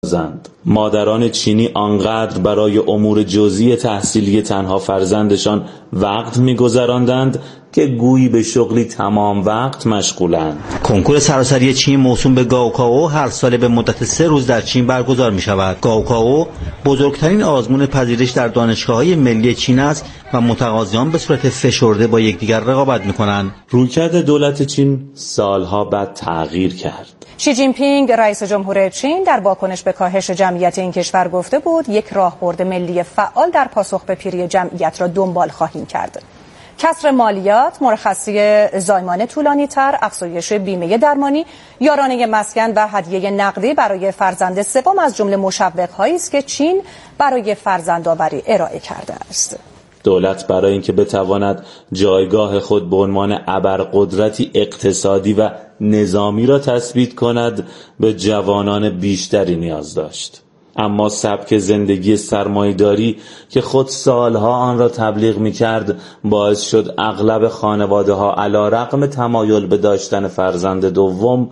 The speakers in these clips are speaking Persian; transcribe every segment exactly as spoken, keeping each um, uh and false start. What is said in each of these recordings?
زند. مادران چینی آنقدر برای امور جزئی تحصیلی تنها فرزندشان وقت می‌گذراندند که گویی به شغلی تمام وقت مشغولند. کنکور سراسری چین موسوم به گاوکائو هر ساله به مدت سه روز در چین برگزار می شود. گاوکائو بزرگترین آزمون پذیرش در دانشگاه‌های ملی چین است و متقاضیان به صورت فشرده با یکدیگر رقابت می کنند. رویکرد دولت چین سالها بعد تغییر کرد. شی جین پینگ رئیس جمهور چین در واکنش به کاهش جمعیت این کشور گفته بود یک راهبرد ملی فعال در پاسخ به پیری جمعیت را دنبال خواهیم کرد. کسر مالیات، مرخصی زایمان طولانی تر، افزایش بیمه درمانی، یارانه مسکن و هدیه نقدی برای فرزند سوم از جمله مشوق‌هایی است که چین برای فرزندآوری ارائه کرده است. دولت برای اینکه بتواند جایگاه خود به عنوان ابرقدرتی اقتصادی و نظامی را تثبیت کند به جوانان بیشتری نیاز داشت. اما سبک زندگی سرمایه‌داری که خود سالها آن را تبلیغ می‌کرد باعث شد اغلب خانواده‌ها علی‌رغم تمایل به داشتن فرزند دوم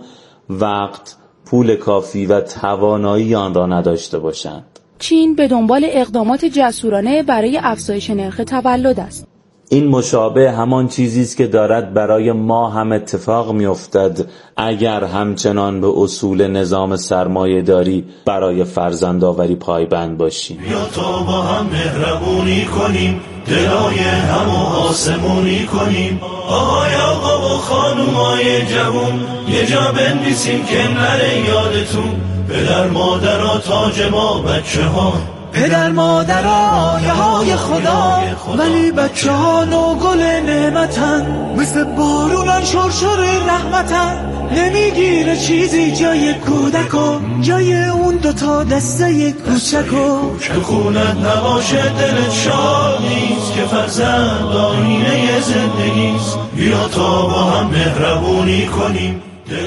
وقت، پول کافی و توانایی آن را نداشته باشند. چین به دنبال اقدامات جسورانه برای افزایش نرخ تولد است. این مشابه همان چیزی است که دارد برای ما هم اتفاق می‌افتد اگر همچنان به اصول نظام سرمایه‌داری برای فرزندآوری پایبند باشیم. بیا تا با هم مهربونی کنیم، دلای هم و آسمونی کنیم، آقای آقا و خانومای جوون یه جا بنویسیم که نره یادتون، پدر مادرها تاج ما بچه ها، پدر مادر آیه های خدا، ولی بچه ها نوگل نعمتن، مثل بارونن شرشر رحمتن، نمیگیره چیزی جای کودکو، جای اون دوتا دسته کوچکو. که خونت نباشه دلت شاد نیست که فرزند آینه زندگیست، بیا تا با هم مهربونی کنیم.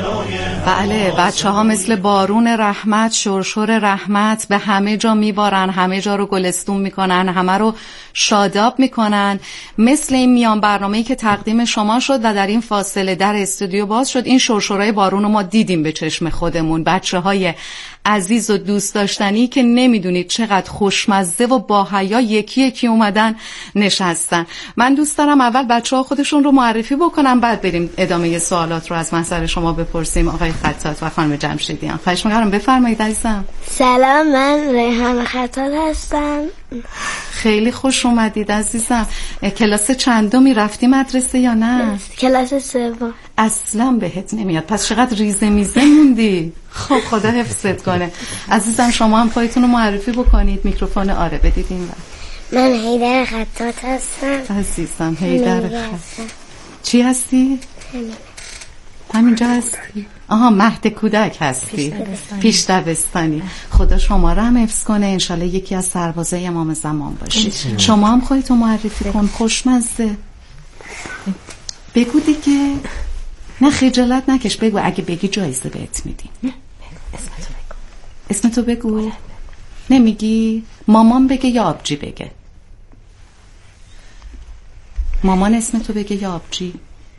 بله، بچه ها مثل بارون رحمت، شرشور رحمت به همه جا میبارن، همه جا رو گلستون میکنن، همه رو شاداب میکنن. مثل این میان برنامه‌ای که تقدیم شما شد و در این فاصله در استودیو باز شد، این شرشورای بارون رو ما دیدیم به چشم خودمون. بچه های عزیز و دوست داشتنی که نمیدونید چقدر خوشمزه و با حیا یکی یکی اومدن نشستن. من دوست دارم اول بچه ها خودشون رو معرفی بکنم، بعد بریم ادامه سوالات رو از محضر شما بپرسیم. آقای خطاط و خانم جمشیدیان، خواهش می‌کنم بفرمایید عزیزم. سلام، من ریحان خطاط هستم. خیلی خوش اومدید عزیزم. کلاس چندمی رفتی مدرسه یا نه؟ کلاس سوم. اصلا بهت نمیاد، پس چقدر ریزه میزه موندی. خب خدا حفظت کنه. عزیزم شما هم خودتون رو معرفی بکنید، میکروفون آره بدید این وقت. من حیدر خطاط هستم. عزیزم حیدر خطاط. چی هستی؟ همین. همینجا هستی؟ آها، مهد کودک هستی، پیش دبستانی. خدا شما را هم حفظ کنه، انشالله یکی از سربازای امام زمان باشید. شما هم خودتو معرفی کن، خوشمزه. بگو دیگه، نه خجالت نکش، بگو، اگه بگی جایزه بهت میدیم. اسمتو بگو. اسمتو بگو. نمیگی؟ مامان بگه یا آبجی بگه؟ مامان اسمتو بگه یا آبجی؟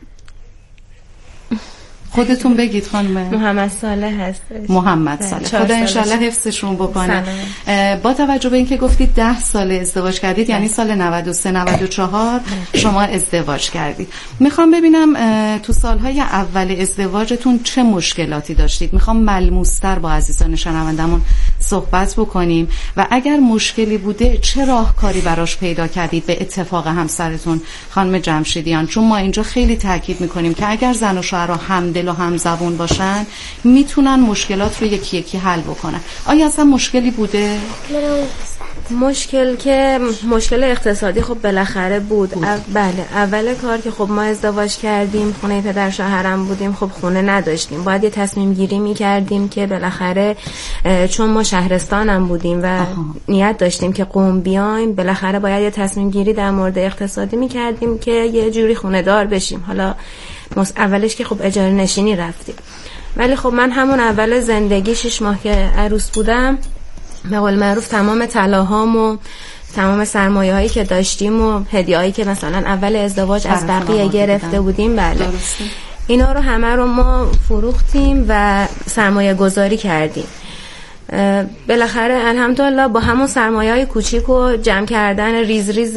خودتون بگید خانم. محمد صالح هست. محمد صالح. خدا انشالله حفظشون بکنه. با توجه به اینکه گفتید ده سال ازدواج کردید، یعنی سال نود و سه نود و چهار شما ازدواج کردید. میخوام ببینم تو سالهای اول ازدواجتون چه مشکلاتی داشتید. میخوام ملموس‌تر با عزیزان شنوندمون صحبت بکنیم و اگر مشکلی بوده چه راهکاری براش پیدا کردید به اتفاق همسرتون خانم جمشیدیان. چون ما اینجا خیلی تاکید میکنیم که اگر زن و شوهر همدل و همزبون باشن میتونن مشکلات رو یکی یکی حل بکنن. آیا اصلا مشکلی بوده؟ مشکل که مشکل اقتصادی خب بالاخره بود, بود. او بله اول کار که خب ما ازدواج کردیم خونه پدر شوهرم بودیم, خب خونه نداشتیم, باید یه تصمیم گیری میکردیم که بالاخره چون ما شهرستانم بودیم و آها. نیت داشتیم که قم بیایم, بالاخره باید یه تصمیم گیری در مورد اقتصادی میکردیم که یه جوری خونه دار بشیم. حالا اولش که خب اجاره نشینی رفتیم, ولی خب من همون اول زندگی شش ماه که عروس بودم به قول معروف تمام طلاهام و تمام سرمایه هایی که داشتیم و هدیه هایی که مثلا اول ازدواج از بقیه گرفته بودیم, بله اینا رو همه رو ما فروختیم و سرمایه گذاری کردیم. بالاخره الحمدلله با همون سرمایه‌های کوچیک و جمع کردن ریز ریز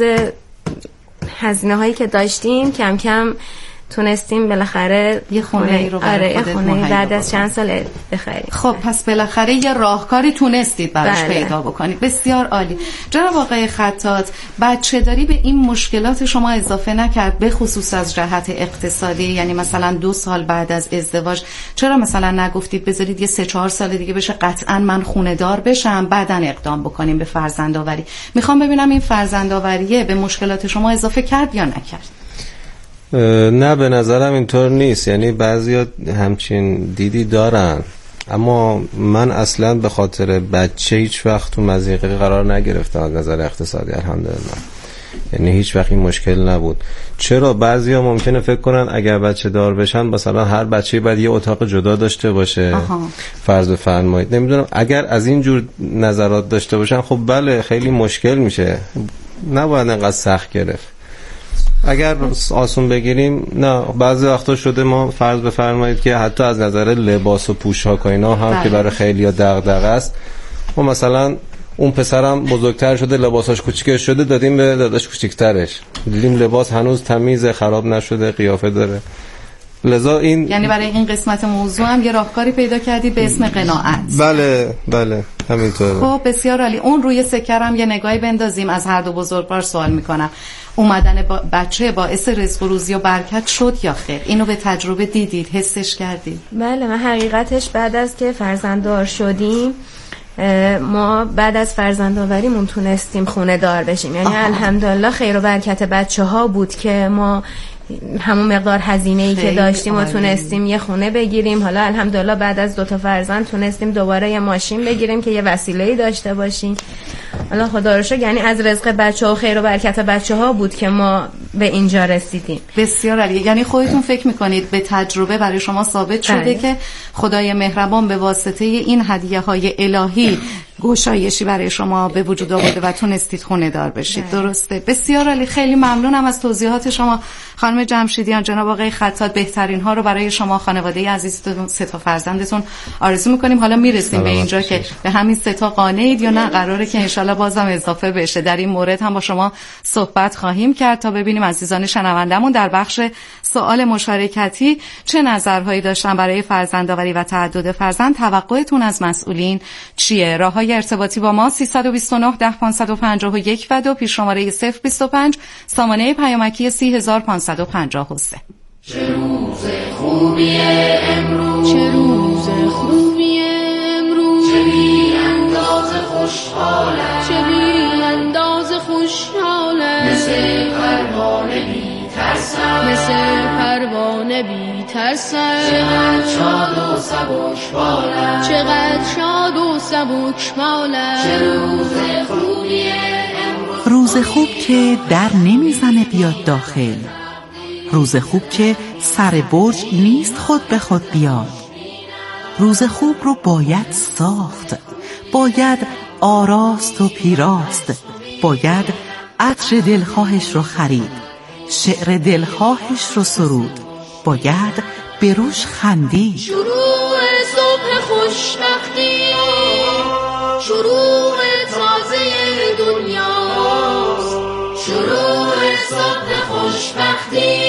هزینه هایی که داشتیم کم کم تونستیم بالاخره یه خونه رو برای آره خونه بعد از چند سال بخریم. خب پس بالاخره یه راهکاری تونستید براش بله. پیدا بکنید. بسیار عالی. جناب آقای خطاط، بچه داری به این مشکلات شما اضافه نکرد به خصوص از جهت اقتصادی؟ یعنی مثلا دو سال بعد از ازدواج چرا مثلا نگفتید بذارید یه سه چهار سال دیگه بشه قطعا من خونه دار بشم بعدن اقدام بکنیم به فرزندآوری؟ میخوام ببینم این فرزندآوریه به مشکلات شما اضافه کرد یا نکرد؟ نه به نظرم اینطور نیست. یعنی بعضیا همچین دیدی دارن، اما من اصلا به خاطر بچه هیچ وقت تو مضیقه قرار نگرفتم از نظر اقتصادی الحمدلله. یعنی هیچ وقت این مشکل نبود. چرا بعضیا ممکنه فکر کنن اگر بچه دار بشن مثلا هر بچه باید یه اتاق جدا داشته باشه. آها. فرض بفرمایید نمیدونم اگر از این جور نظرات داشته باشن خب بله خیلی مشکل میشه، نباید انقدر سخت گرفت. اگر آسون بگیریم نه، بعضی وقتا شده ما فرض بفرمایید که حتی از نظر لباس و پوشاک و اینا هم بله. که برای خیلی‌ها دغدغه است، ما مثلا اون پسرم بزرگتر شده لباساش کوچیک شده دادیم به داداش کوچیک‌ترش، دیدیم لباس هنوز تمیزه خراب نشده قیافه داره. لذا این یعنی برای این قسمت موضوع هم یه راهکاری پیدا کردی به اسم قناعت. بله بله همینطوره. خب بسیار عالی. اون روی سکر هم یه نگاهی بندازیم. از هر دو بزرگوار سوال میکنم، اومدن با بچه باعث رزق و روزی و برکت شد یا خیر؟ اینو به تجربه دیدید، حسش کردید؟ بله من حقیقتش بعد از که فرزنددار شدیم ما بعد از فرزندآوریمون تونستیم خونه دار بشیم. یعنی آها. الحمدلله خیر و برکت بچه ها بود که ما همون مقدار هزینه‌ای که داشتیم و تونستیم یه خونه بگیریم. حالا الحمدلله بعد از دو تا فرزند تونستیم دوباره یه ماشین بگیریم که یه وسیله‌ای داشته باشیم. حالا خدا رو شکر یعنی از رزق بچه‌ها و خیر و برکت بچه‌ها بود که ما به اینجا رسیدیم. بسیار عالی. یعنی خودتون فکر می‌کنید به تجربه برای شما ثابت شده بله. که خدای مهربان به واسطه این هدیه‌های الهی گشایشی برای شما به وجود آورده و تونستید خونه دار بشید. درسته؟ بسیار عالی. خیلی ممنونم از توضیحات شما خانم جمشیدیان. جناب آقای خطاط بهترین ها رو برای شما خانواده عزیزتون سه تا فرزندتون آرزو می‌کنیم. حالا میرسیم به اینجا که به همین سه تا قانعید یا نه قراره که ان شاءالله بازم اضافه بشه. در این مورد هم با شما صحبت خواهیم کرد تا ببینیم عزیزان شنوندمون در بخش سوال مشارکتی چه نظرهایی داشتن برای فرزندآوری و تعدد فرزند. توقعتون از مسئولین چیه؟ راههای ارتباطی با ما سیصد و بیست و نه ده پانصد و پنجاه و یک و دو، پیش شماره صفر بیست و پنج، سامانه پیامکی سی هزار و پانصد و پنجاه و سه. چه روز خوبیه امروز، چه روز خوبیه امروز، چه بی انداز خوشحاله، چه بی انداز خوشحاله، مثل پروانه بی ترسم، مثل پروانه بی ترسم، چقدر شاد و سبک بالم، چقدر شاد و سبک بالم. چه روز خوبیه امروز، روز خوب که در نمیزنه بیاد داخل، روز خوب که سر برج نیست خود به خود بیاد. روز خوب رو باید ساخت، باید آراست و پیراست، باید عطر دلخواهش رو خرید، شعر دلخواهش رو سرود، باید به روش خندید. شروع صبح خوشبختی، شروع تازه دنیاست، شروع صبح خوشبختی،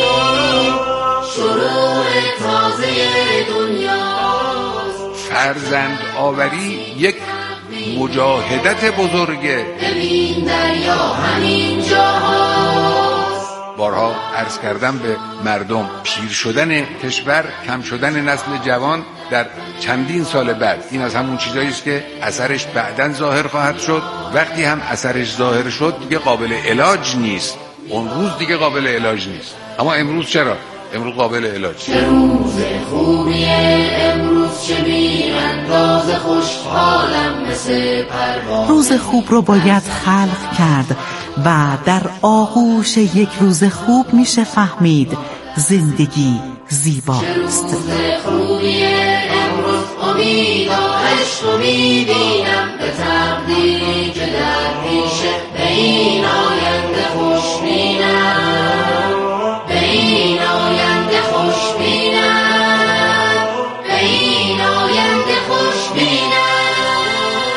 شروع تازه دنیاست. فرزند آوری یک مجاهدت بزرگه. ببین دریا همین جاهاست. بارها عرض کردم به مردم، پیر شدن کشور، کم شدن نسل جوان در چندین سال بعد، این از همون چیزایی است که اثرش بعداً ظاهر خواهد شد. وقتی هم اثرش ظاهر شد دیگه قابل علاج نیست، اون روز دیگه قابل علاج نیست. اما امروز چرا؟ امروز قابل علاج. چه روز خوبیه امروز، چه بی انداز خوشحالم مثل پروانه. روز خوب رو باید خلق کرد و در آغوش یک روز خوب میشه فهمید زندگی زیباست. چه روز خوبیه امروز، امید و عشق میبینم به تقدیری که در پیشه، به این آینده خوش بینم، به این آینده خوش بینم، به این آینده خوش بینم.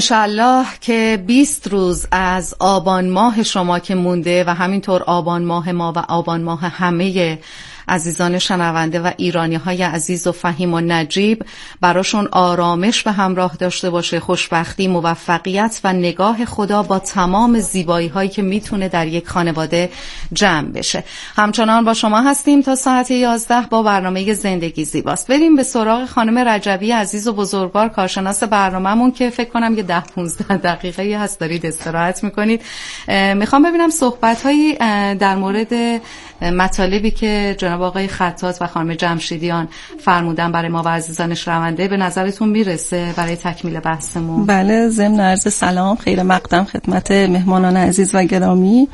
انشالله که بیست روز از آبان ماه شما که مونده و همینطور آبان ماه ما و آبان ماه همه عزیزان شنونده و ایرانی های عزیز و فهیم و نجیب براشون آرامش به همراه داشته باشه، خوشبختی، موفقیت و نگاه خدا با تمام زیبایی هایی که میتونه در یک خانواده جمع بشه. همچنان با شما هستیم تا ساعت یازده با برنامه زندگی زیباست. بریم به سراغ خانم رجبی عزیز و بزرگوار، کارشناس برنامه‌مون که فکر کنم یه ده پونزده دقیقه هست دارید استراحت میکنید. میخوام ببینم صحبت هایی در مورد مطالبی که جناب آقای خطاط و خانم جمشیدیان فرمودن برای ما و عزیزان شنونده به نظرتون میرسه برای تکمیل بحثمون؟ بله، ضمن عرض سلام، خیر مقدم خدمت مهمانان عزیز و گرامی.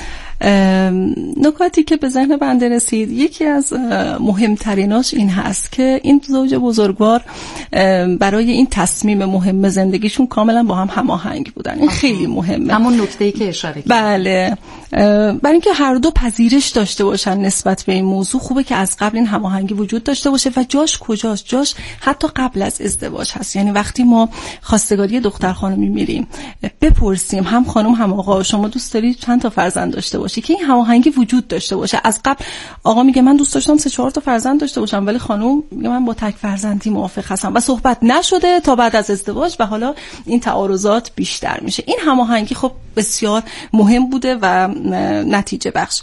نکاتی که به ذهن بنده رسید، یکی از مهمتریناش این هست که این زوج بزرگوار برای این تصمیم مهم زندگیشون کاملا با هم هماهنگ بودن. این خیلی مهمه، همون نکته‌ای که اشاره کردید. بله، برای اینکه هر دو پذیرش داشته باشن نسبت به این موضوع، خوبه که از قبل این هماهنگی وجود داشته باشه. و جاش کجاست؟ جاش حتی قبل از ازدواج هست. یعنی وقتی ما خواستگاری دختر خانمی میریم بپرسیم، هم خانم هم آقا، شما دوست دارید چند تا فرزند داشته باشی، که این هماهنگی وجود داشته باشه. از قبل آقا میگه من دوست داشتم سه چهار تا فرزند داشته باشم، ولی خانم میگه من با تک فرزندی موافق هستم و صحبت نشده تا بعد از ازدواج و حالا این تعارضات بیشتر میشه. این هماهنگی خب بسیار مهم بوده و نتیجه بخش.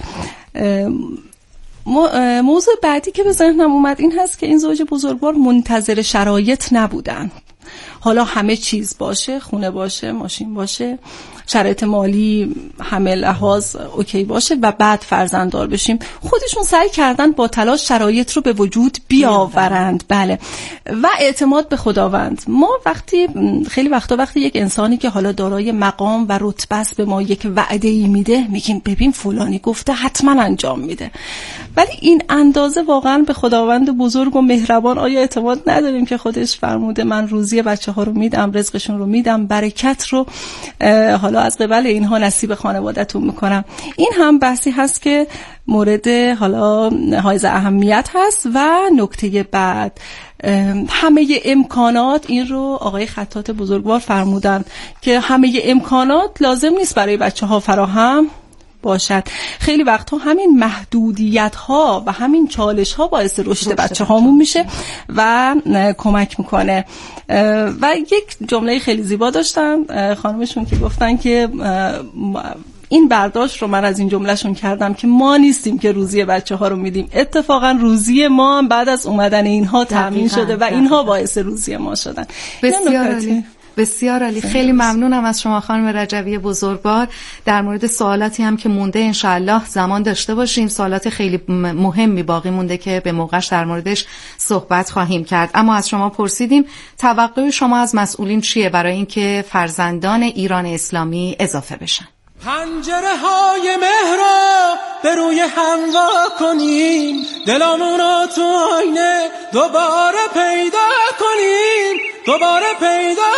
موضوع بعدی که به ذهنم اومد این هست که این زوج بزرگوار منتظر شرایط نبودن. حالا همه چیز باشه، خونه باشه، ماشین باشه، شرایط مالی همه لحاظ اوکی باشه و بعد فرزنددار بشیم. خودشون سعی کردن با تلاش شرایط رو به وجود بیاورند. بله، و اعتماد به خداوند. ما وقتی خیلی وقتا وقتی یک انسانی که حالا دارای مقام و رتبه است به ما یک وعده‌ای میده، میگیم ببین فلانی گفته حتما انجام میده، ولی این اندازه واقعا به خداوند بزرگ و مهربان آیا اعتماد نداریم که خودش فرموده من روزی بچه‌ها رو میدم، رزقشون رو میدم، برکت رو حالا از قبل اینها نصیب خانواده‌تون میکنم. این هم بحثی هست که مورد حالا حائز اهمیت هست. و نکته بعد، همه امکانات، این رو آقای خطاط بزرگوار فرمودن که همه امکانات لازم نیست برای بچه‌ها فراهم باشد. خیلی وقتها همین محدودیت ها و همین چالش ها باعث رشد بچه هامون میشه و کمک میکنه. و یک جمله خیلی زیبا داشتن خانمشون که گفتن که این برداشت رو من از این جملهشون کردم که ما نیستیم که روزی بچه ها رو میدیم، اتفاقا روزی ما هم بعد از اومدن اینها تامین شده و اینها باعث روزی ما شدن. بسیار عالی، بسیار عالی. خیلی ممنونم از شما خانم رجبی بزرگوار. در مورد سوالاتی هم که مونده انشالله زمان داشته باشیم، سوالات خیلی مهمی باقی مونده که به موقعش در موردش صحبت خواهیم کرد. اما از شما پرسیدیم توقع شما از مسئولین چیه برای اینکه فرزندان ایران اسلامی اضافه بشن؟ پنجره های مهر رو به روی هم وا کنیم، دلامون رو تو آینه دوباره پیدا کنیم، دوباره پیدا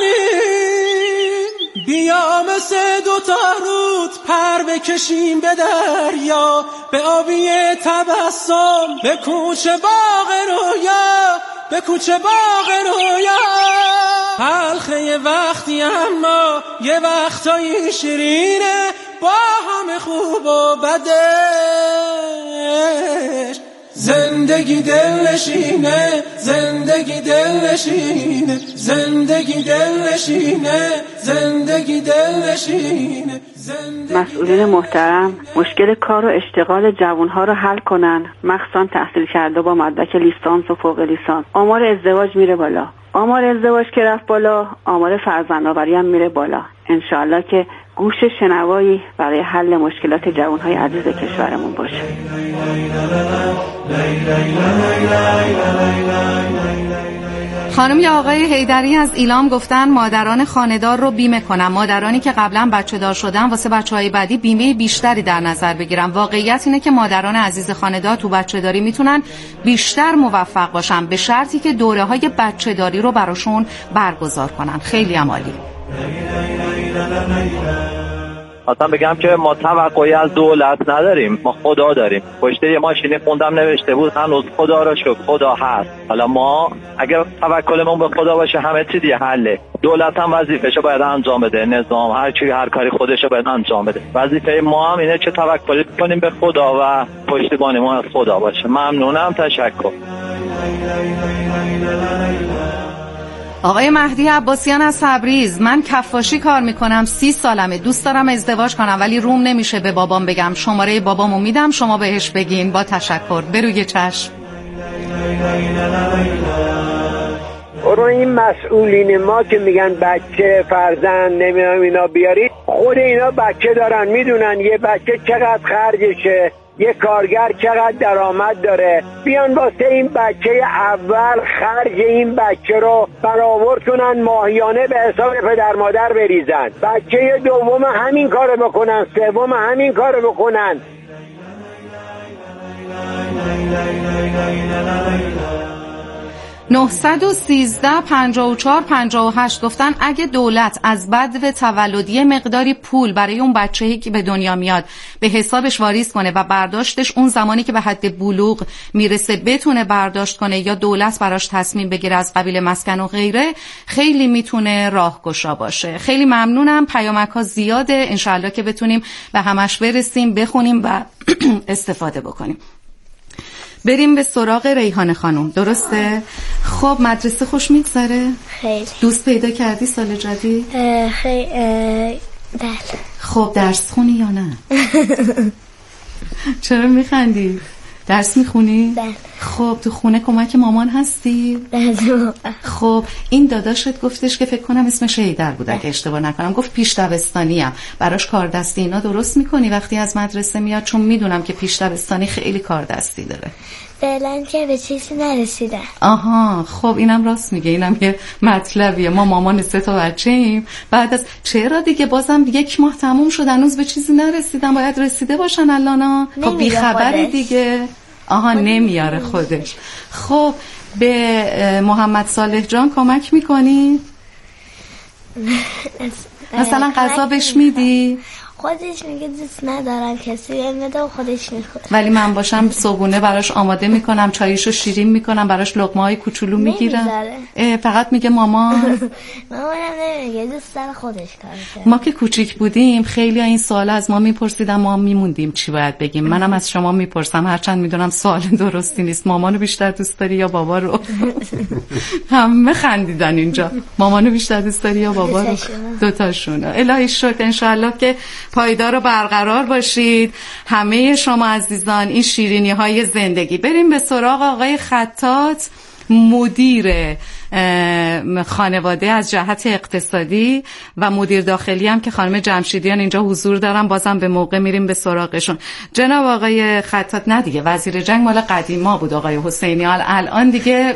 کنیم. بیا مثل دوتا رود پر بکشیم به دریا، به آبی تبسم، به کوچه باغ رویا، به کوچه باغ رویا. حلقه وقتی اما یه وقتایی شیرینه، با همه خوب و بدش. زندگی دل نشینه، زندگی دل نشینه، زندگی دل نشینه، زندگی دل نشینه. مسئولین محترم، مشکل کار و اشتغال جوانها رو حل کنن، مخصوصا تحصیل کرده با مدرک لیسانس و فوق لیسانس. آمار ازدواج میره بالا. آمار ازدواج که رفت بالا، آمار فرزندآوری هم میره بالا. انشاءالله که گوش شنوایی برای حل مشکلات جوانهای عزیز کشورمون باشه. خانم یا آقای حیدری از ایلام گفتن مادران خانه‌دار رو بیمه کنن، مادرانی که قبلا بچه دار شدن واسه بچه‌های بعدی بیمه بیشتری در نظر بگیرن. واقعیت اینه که مادران عزیز خانه‌دار تو بچه داری میتونن بیشتر موفق باشن به شرطی که دوره‌های بچه داری رو براشون برگزار کنن. خیلی عالی. مثلا بگم که ما توقعی از دولت نداریم، ما خدا داریم. پشت یه ماشینی خوندم نوشته بود هنوز خدا را شکر خدا هست. حالا ما اگر توکلمون به خدا باشه همه چی دیگه حله. دولت هم وظیفه‌شو باید انجام بده، نظام هر چی هر کاری خودشو باید انجام بده. وظیفه ما هم اینه که توکل کنیم به خدا و پشتیبانیمون از خدا باشه. ممنونم، تشکر. آقای مهدی عباسیان از تبریز، من کفاشی کار میکنم، سی سالمه، دوست دارم ازدواج کنم ولی روم نمیشه به بابام بگم. شماره بابامو میدم شما بهش بگین. با تشکر. بروی چشم. برو این مسئولین ما که میگن بچه فرزند نمیدونم اینا بیارید، خود اینا بچه دارن، میدونن یه بچه چقدر خرجشه، یه کارگر چقدر درآمد داره. بیان واسه این بچه اول خرج این بچه رو برآورد کنن، ماهیانه به حساب پدر مادر بریزن. بچه دوم همین کارو بکنن، سوم همین کارو بکنن. نه یک سه پنج چهار پنج هشت گفتن اگه دولت از بدو تولدی مقداری پول برای اون بچه‌ای که به دنیا میاد به حسابش واریز کنه و برداشتش اون زمانی که به حد بلوغ میرسه بتونه برداشت کنه یا دولت براش تصمیم بگیره از قبیل مسکن و غیره، خیلی میتونه راهگشا باشه. خیلی ممنونم. پیامک ها زیاده، انشالله که بتونیم به همش برسیم، بخونیم و استفاده بکنیم. بریم به سراغ ریحانه خانم. درسته؟ خب مدرسه خوش میگذره؟ خیلی. دوست پیدا کردی سال جدید؟ خیلی. بله. خب درس خونی یا نه؟ چرا میخندی؟ درس میخونی؟ بله. خب تو خونه کمک مامان هستی؟ بله. خب این داداشت گفتش که فکر کنم اسمش هیدر بود اگه اشتباه نکنم، گفت پیش دبستانی ام، براش کار دستی اینا درست میکنی وقتی از مدرسه میاد؟ چون میدونم که پیش دبستانی خیلی کار دستی داره. فعلا که به چیزی نرسیدم. آها خب اینم راست میگه، اینم یه مطلبیه. ما مامان سه تا بچه ایم، بعد از چرا دیگه بازم یک ماه تموم شد هنوز به چیزی نرسیدم، باید رسیده باشن الانا. خب بی خبری دیگه. آها نمیاره خودش. خب به محمد صالح جان کمک میکنی؟ مثلا غذا بهش میدی؟ خودش میگه دوست ندارم کسی بمیده و خودش میخوره، ولی من باشم صبحونه براش آماده میکنم، چایشو شیرین میکنم، براش لقمه های کوچولو میگیرم. فقط میگه مامان. مامانم نمیگه، دوست داره خودش کار کنه. ما که کوچیک بودیم خیلی این سوال از ما میپرسیدن، ما میموندیم چی باید بگیم. منم از شما میپرسم، هرچند میدونم سوال درستی نیست. مامانو بیشتر دوست داری یا بابا رو؟ همه خندیدن اینجا. مامانو بیشتر دوست داری یا بابا رو؟ دوتاشونو. الهی شکر. انشالله که پایدار و برقرار باشید همه شما عزیزان. این شیرینی های زندگی. بریم به سراغ آقای خطاط، مدیر خانواده از جهت اقتصادی و مدیر داخلی هم که خانم جمشیدیان اینجا حضور دارن. بازم به موقع میریم به سراغشون. جناب آقای خطاط، نه دیگه وزیر جنگ مال قدیما بود آقای حسینیان، الان دیگه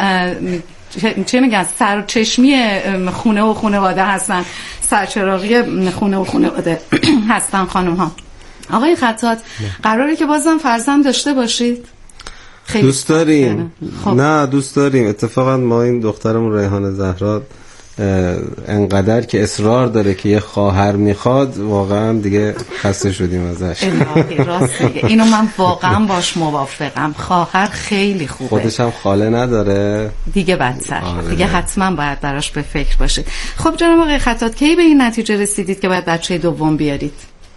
چه میگن سرچشمی خونه و خانواده هستن، سرچراغی خونه و خانواده هستن خانم ها. آقای خطاط قراره که بازم فرزند داشته باشید؟ خیلی دوست داریم. خب. نه دوست داریم. اتفاقا ما این دخترمون ریحانه زهرا انقدر که اصرار داره که یه خواهر میخواد، واقعا دیگه خسته شدیم ازش. الهی راست میگه. اینو من واقعا باش موافقم. خواهر خیلی خوبه. خودش هم خاله نداره دیگه بدتر. دیگه حتما باید براش به فکر باشید. خب جناب آقای خطاط کی به این نتیجه رسیدید که باید بچه دوم بیارید؟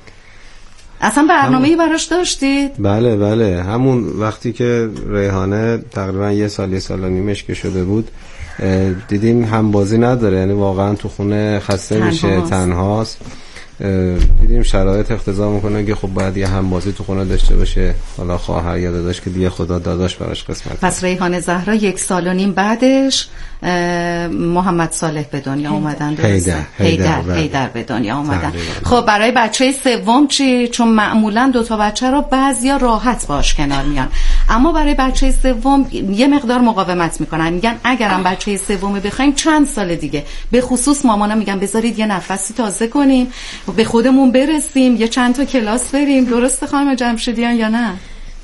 اصلا برنامه‌ای براش داشتید؟ بله بله، همون وقتی که ریحانه تقریبا یه سال یه سال و نیمش که شده بود دیدیم همبازی نداره، یعنی واقعا تو خونه خسته تنها میشه، تنهاست. دیدیم شرایط اقتضا میکنه که خب باید یه همبازی تو خونه داشته باشه، حالا خواهر یا داداش که دیگه خدا داداش براش قسمت. پس ریحانه زهرا یک سال و نیم بعدش محمد صالح به دنیا اومدن. هیدر هیدر هیدر به دنیا اومدن. خب برای بچه سوم چی؟ چون معمولا دو تا بچه رو بعضیا راحت باش کنار میان، اما برای بچه سوم یه مقدار مقاومت میکنن، میگن اگرم بچه سوم بخوایم چند سال دیگه، به خصوص مامانا میگن بذارید یه نفسی تازه کنیم، به خودمون برسیم، یه چند تا کلاس بریم. درسته خانم جمشیدیان یا نه؟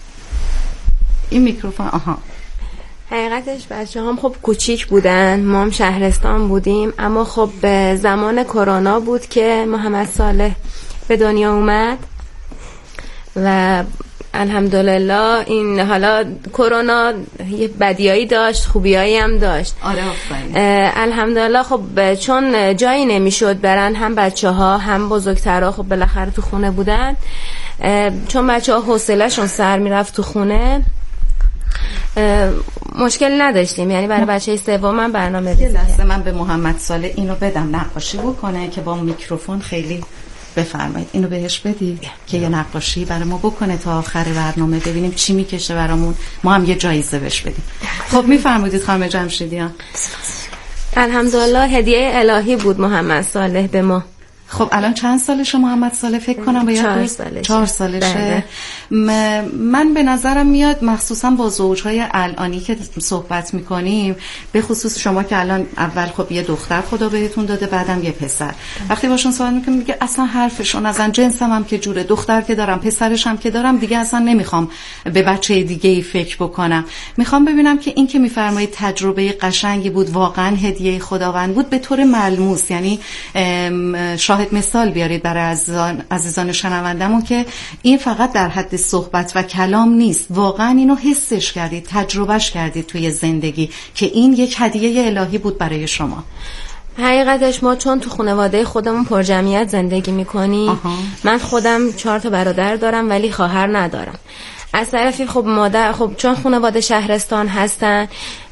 این میکروفون. آها. حقیقتش بچه هم خب کوچیک بودن، ما هم شهرستان بودیم، اما خب به زمان کرونا بود که محمد صالح به دنیا اومد و الحمدلله این حالا کرونا یه بدیایی داشت خوبیایی هم داشت. آره الحمدلله خب چون جایی نمیشد برن هم بچه ها هم بزرگترها خب بالاخره تو خونه بودن، چون بچه ها حوصله شون سر میرفت تو خونه مشکل نداشتیم، یعنی برای بچه سوم من برنامه ریزی کردم. من به محمد صالح اینو بدم نقاشی بکنه که با میکروفون خیلی بفرمایید اینو بهش بدی که یه نقاشی برای ما بکنه تا آخر برنامه ببینیم چی میکشه برامون، ما هم یه جایزه بهش بدیم. خب میفرمایید خانم جمشیدیان. الحمدلله هدیه الهی بود محمد صالح به ما. خب الان چند سالشه محمد صالح؟ فکر کنم باید چهار سالشه. چهار سالشه. من به نظرم میاد مخصوصا با زوجهای الانی که صحبت میکنیم، به خصوص شما که الان اول خب یه دختر خدا بهتون داده بعدم یه پسر، وقتی باشون صحبت میکنم میگه اصلا حرفشون ازن جنسم هم که جوره، دختر که دارم پسرش هم که دارم دیگه اصلا نمیخوام به بچه دیگه ای فکر بکنم. میخوام ببینم که این که میفرمایید تجربه قشنگی بود، واقعا هدیه خداوند بود به طور ملموس، یعنی شاهد مثال بیارید برای عزیزان عزیزان شنوندمون که این فقط در حد صحبت و کلام نیست، واقعا اینو حسش کردید، تجربهش کردید توی زندگی که این یک هدیه الهی بود برای شما. حقیقتش ما چون تو خانواده خودمون پر جمعیت زندگی میکنیم، من خودم چهار تا برادر دارم ولی خواهر ندارم. از طرفی خب مادر خب چون خانواده شهرستان هستن،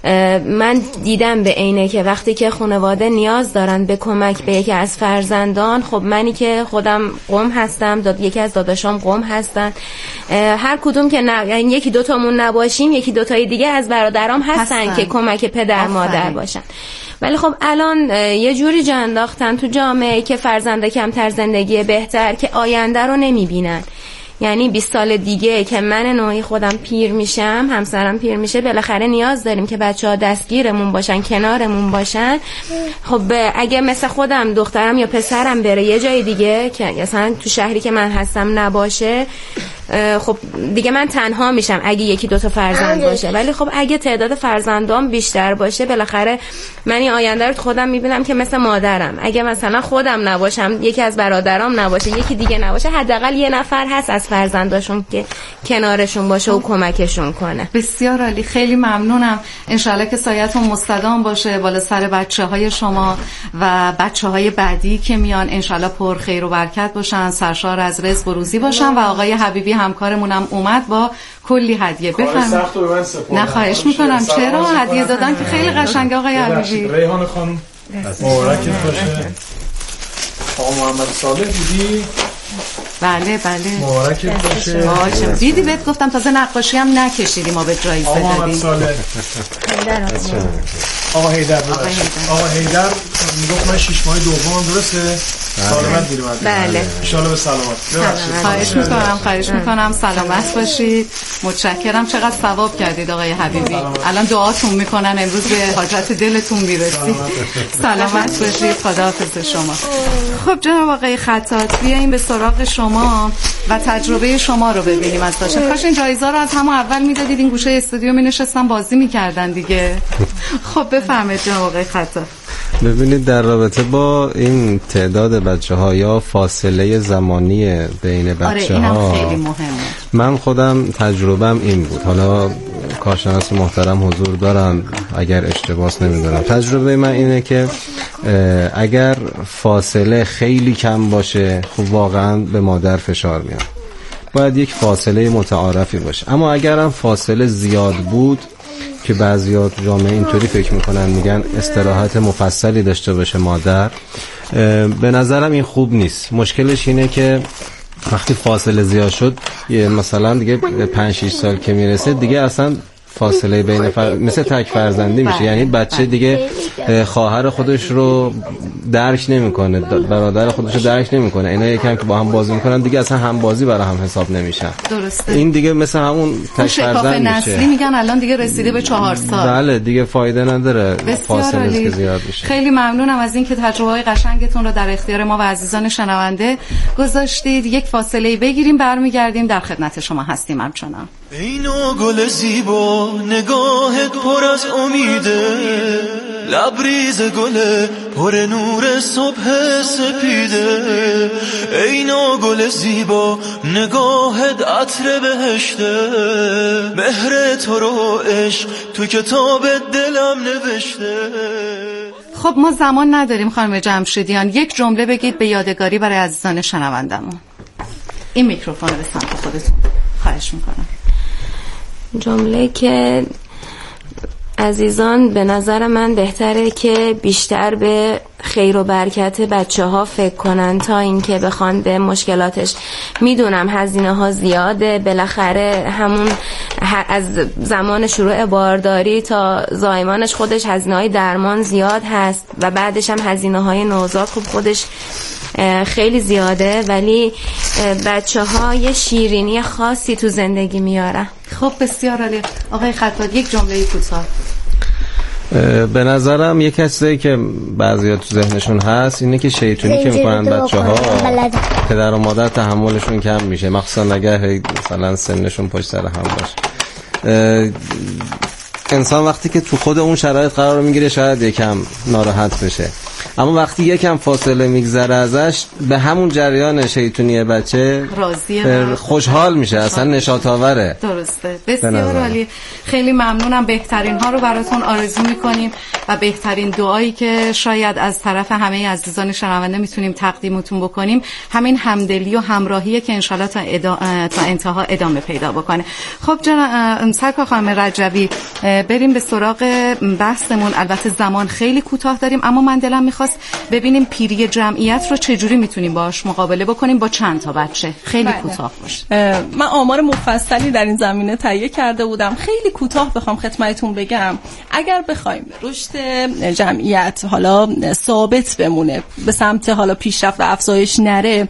من دیدم به عینه که وقتی که خانواده نیاز دارن به کمک به یکی از فرزندان، خب منی که خودم قم هستم، داد یکی از داداشام قم هستن، هر کدوم که نه، یعنی یکی دوتامون نباشیم یکی دوتای دیگه از برادرام هستن, هستن. که کمک پدر آفره. مادر باشن. ولی خب الان یه جوری جا انداختن تو جامعه که فرزند کمتر زندگی بهتر، که آینده رو نمیبینن. یعنی بیست سال دیگه که من نوعی خودم پیر میشم، همسرم پیر میشه، بالاخره نیاز داریم که بچه‌ها دستگیرمون باشن، کنارمون باشن. خب اگه مثل خودم دخترم یا پسرم بره یه جای دیگه که مثلا تو شهری که من هستم نباشه، خب دیگه من تنها میشم اگه یکی دوتا فرزند باشه. ولی خب اگه تعداد فرزندام بیشتر باشه، بالاخره من این آینده رو خودم میبینم که مثل مادرم، اگه مثلا خودم نباشم، یکی از برادرام نباشه، یکی دیگه نباشه، حداقل یه نفر هست از فرزنداشون که کنارشون باشه و کمکشون کنه. بسیار عالی، خیلی ممنونم. انشالله که سایه‌تون مستدام باشه بالا سر بچه‌های شما و بچه‌های بعدی که میان، انشالله پر خیر و برکت باشن، سرشار از رزق و روزی باشن. و آقای حبیبی همکارمونم اومد با کلی هدیه. بفرمایید. نه خواهش میکنم. چرا هدیه دادن که خیلی قشنگه آقای حبیبی. ریحان خانم مبارکت باشه. آقا محمد صالح بودی؟ بله بله مبارکت باشه. باشه. دیدی بهت گفتم تازه نقاشی هم نکشیدی ما به جایزه دادیم. آقا محمد صالح. آقا حیدر. آقا حیدر میگفت من شش ماه دوم درسته؟ سلامت میرم. بله. ان شاء الله به سلامت. خواهش میکنم خواهش میکنم سلامت باشید. متشکرم. چقدر ثواب کردید آقای حبیبی. الان دعاتون میکنن امروز به حاجت دلتون میرسید. سلامت باشید. خداحافظ شما. خب جناب آقای خطاط، بیایم به سراغ شما و تجربه شما رو ببینیم از داشتن. کاش این جایزه رو از همون اول میدادید، این گوشه استودیو می نشستن بازی میکردن دیگه. خب بفرمایید جناب آقای خطاط. ببینید در رابطه با این تعداد بچه ها یا فاصله زمانی بین بچه ها، آره خیلی مهمه. من خودم تجربم این بود، حالا کارشناس محترم حضور دارن اگر اشتباس نمیدونم، تجربه من اینه که اگر فاصله خیلی کم باشه خب واقعا به مادر فشار میاد، باید یک فاصله متعارفی باشه. اما اگر هم فاصله زیاد بود که بعضیات جامعه اینطوری فکر میکنن، میگن استراحت مفصلی داشته باشه مادر، به نظرم این خوب نیست. مشکلش اینه که وقتی فاصله زیاد شد، مثلا دیگه پنج شش سال که میرسه دیگه اصلا فاصله بین فر... مثل تک فرزندی میشه، یعنی بچه دیگه خواهر خودش رو درک نمیکنه، برادر خودش رو درک نمیکنه، اینا یکم که با هم بازی میکنن دیگه اصلا هم بازی برای هم حساب نمیشن. درسته. این دیگه مثل همون تک فرزند میشه. نسلی میگن الان دیگه رسیده به چهار سال. بله دیگه فایده نداره فاصله که زیاد بشه. خیلی ممنونم از اینکه تجربه‌های قشنگتون رو در اختیار ما و عزیزان شنونده گذاشتید. یک فاصله بگیریم، برمیگردیم در خدمت شما هستیم همچنان. اینو گل زیبا نگاهت پر از امیده، لبریز گله پر نور صبح سپیده ای ناگل زیبا نگاهت عطر بهشته مهر تو رو عشق تو کتاب دلم نوشته. خب ما زمان نداریم خانم جمشیدیان، یک جمله بگید به یادگاری برای عزیزان شنوندمون. این میکروفون رو به سمت خودتون خواهش میکنم. جمله که عزیزان به نظر من بهتره که بیشتر به خیر و برکت بچه ها فکر کنن تا اینکه بخوان به مشکلاتش. میدونم هزینه ها زیاده، بالاخره همون از زمان شروع بارداری تا زایمانش خودش هزینه های درمان زیاد هست و بعدش هم هزینه های نوزاد خب خودش خیلی زیاده، ولی بچه ها یه شیرینی خاصی تو زندگی میارن. خب بسیار عالی. آقای خطاب یک جمله کوتاه. به نظرم یک کسی که بعضیا تو ذهنشون هست اینه که شیطونی که میکنن بچه ها پدر و مادر تحملشون کم میشه، مخصوصا اگر مثلا سنشون پشت سر هم باشه. انسان وقتی که تو خود اون شرایط قرار میگیره شاید یکم ناراحت بشه، اما وقتی یکم فاصله میگذره ازش به همون جریان شیطونی بچه راضیه، خوشحال میشه، اصلا نشاط آوره. درسته. بسیار عالی. خیلی ممنونم. بهترین ها رو براتون آرزو میکنیم و بهترین دعایی که شاید از طرف همه عزیزان شنونده میتونیم تقدیمتون بکنیم همین همدلی و همراهیه که انشالله تا, ادا... تا انتها ادامه پیدا بکنه. خب جناب سرکار خانم رجوی، بریم به سراغ بحثمون. البته زمان خیلی کوتاه داریم، اما من دلم میخواست ببینیم پیری جمعیت رو چجوری میتونیم باهاش مقابله بکنیم با چند تا بچه. خیلی کوتاه باشه. من آمار مفصلی در این زمینه تهیه کرده بودم. خیلی کوتاه بخوام خدمتتون بگم، اگر بخوایم رشد جمعیت حالا ثابت بمونه، به سمت حالا پیشرفت و افزایش نره،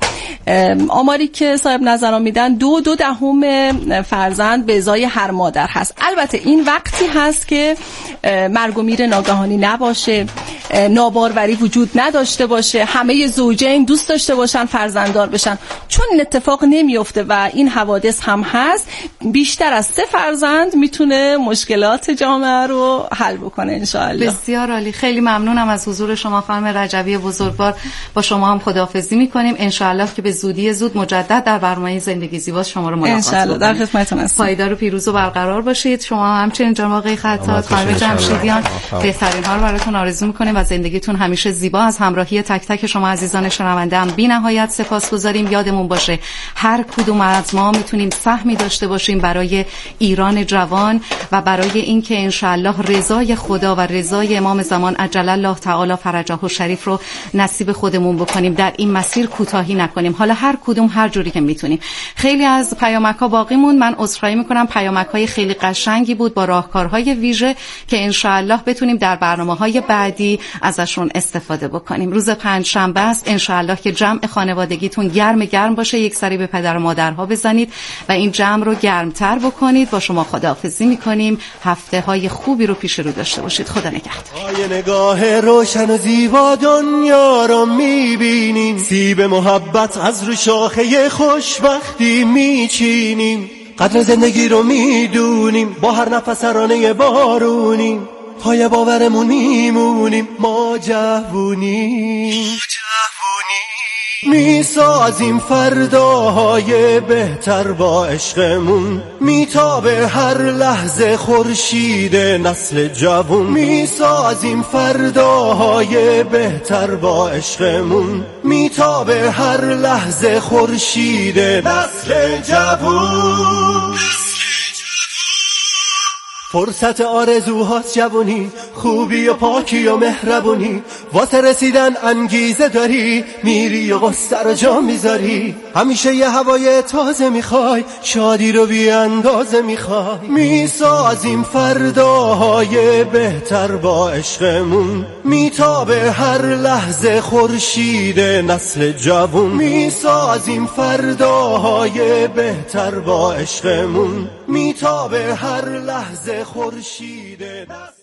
آماری که صاحب نظران میدن دو دو دهم فرزند به ازای هر مادر هست. البته این وقتی هست که مرگ و میر ناگهانی نباشه، ناباروری وجود نداشته باشه، همه زوجین دوست داشته باشن فرزنددار بشن. چون این اتفاق نمیفته و این حوادث هم هست، بیشتر از سه فرزند میتونه مشکلات جامعه رو حل بکنه انشاءالله. بسیار عالی. خیلی ممنونم از حضور شما خانم رجوی بزرگوار. با شما هم خداحافظی میکنیم. انشاءالله که به زودی زود مجدد در برنامه زندگی زیبا شما رو ملاقات کنیم. انشاءالله. در خدمتتون هستم. پایدار و پیروز و برقرار باشید. شما همچنین جناب آقای خطاب، خانم جمشیدیان، بهترین ها رو براتون آرزو میکنیم و زندگیتون همیشه زیبا. از همراهی تک تک شما عزیزان شنونده هم بی‌نهایت سپاسگزاریم. یادمون باشه هر کدوم از ما میتونیم سهمی داشته باشیم برای ایران جوان و برای اینکه انشاءالله رضای خدا و رضای امام زمان عجل الله تعالی فرجه الشریف رو نصیب خودمون بکنیم. در این مسیر کوتاهی نکنیم، حالا هر کدوم هر جوری که میتونیم. خیلی از پیامک‌ها باقی موند. من عذرخواهی میکنم. پیامک‌های خیلی قشنگی بود با راهکارهای ویژه که انشاءالله بتونیم در برنامه‌های بعدی ازشون استفاده بکنیم. روز پنج شنبه است، انشاءالله که جمع خانوادگیتون گرم گرم باشه. یک سری به پدر و مادرها بزنید و این جمع رو گرمتر بکنید. با شما خداحافظی میکنیم. هفته های خوبی رو پیش رو داشته باشید. خدا نگهدار. یه نگاه روشن و زیبا دنیا رو میبینیم، سیب محبت از رو شاخه خوشبختی میچینیم، قدر زندگی رو میدونیم، با هر نفس رانه بارونیم، پای باورمون میمونیم، ما جوونیم، میسازیم فرداهای بهتر با عشقمون، میتابه هر لحظه خورشید نسل جوون، میسازیم فرداهای بهتر با عشقمون، میتابه هر لحظه خورشید نسل جوون. فرصت آرزوهاست جوونی، خوبی و پاکی و مهربونی، واسه رسیدن انگیزه داری، میری و قصه رو جا میذاری، همیشه یه هوای تازه میخوای، شادی رو بی اندازه میخوای، میسازیم فرداهای بهتر با عشقمون، میتابه هر لحظه خورشید نسل جوون، میسازیم فرداهای بهتر با عشقمون، میتابه هر لحظه خورشید نسل.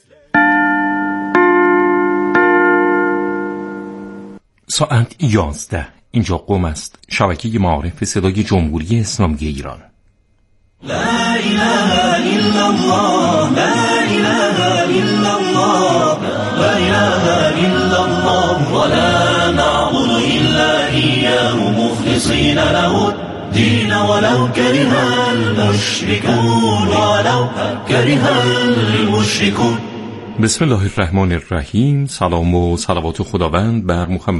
ساعت یازده. اینجا قم است، شبکه معارف صدای جمهوری اسلامی ایران. لا اله الا الله، لا اله الا الله، لا إلا الله ولا نعبد إلا إياه مخلصين له الدين ولو كره المشركون ولو كره المشركون. بسم الله الرحمن الرحیم. سلام و صلوات خداوند بر محمد